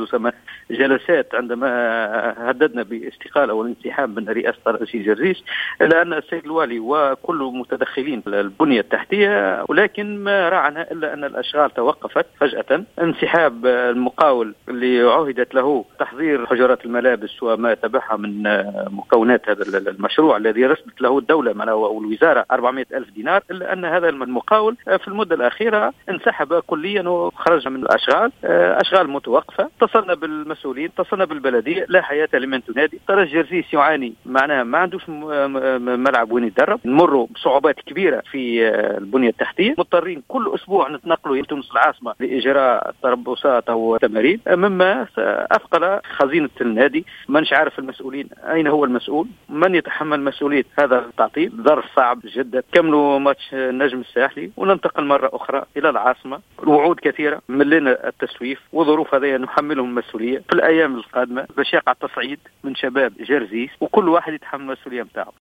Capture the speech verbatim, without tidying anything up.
تسمى جلسات عندما هددنا باستقالة والانسحاب من رئاسة رئيس جرجيس، إلا أن السيد الوالي وكل متدخلين البنية التحتية، ولكن ما رعنا إلا أن الأشغال توقفت فجأة. انسحاب المقاول اللي عهدت له تحضير حجرات الملابس وما تبعها من مكونات هذا المشروع الذي رسمت له الدولة والوزارة أربعمائة ألف دينار، إلا أن هذا المقاول في المدة الأخيرة انسحب كليا وخرج من الأشغال، أشغال متوقفة. اتصلنا بالمسؤولين، اتصلنا بالبلدية، لا حياة لمن تنادي. طرش جرجيس يعاني، معناها ما عندوش ملعب وين يدرب، نمروا بصعوبات كبيرة في البنية التحتية، مضطرين كل أسبوع نتنقلوا إلى تونس العاصمة لإجراء تربصات أو تمارين، مما أثقل خزينة النادي. منش عارف المسؤولين أين هو المسؤول، من يتحمل مسؤولية هذا التعطيل. ظرف صعب جدا. كملوا ماتش النجم الساحلي وننتقل مرة أخرى إلى العاصمة. الوعود كثيرة، ملينا التسويف وظروف هذه نحملهم المسؤولية في الأيام القادمة باش يقع تصعيد من شباب جرزيس وكل واحد يتحمل المسؤولية متاعه.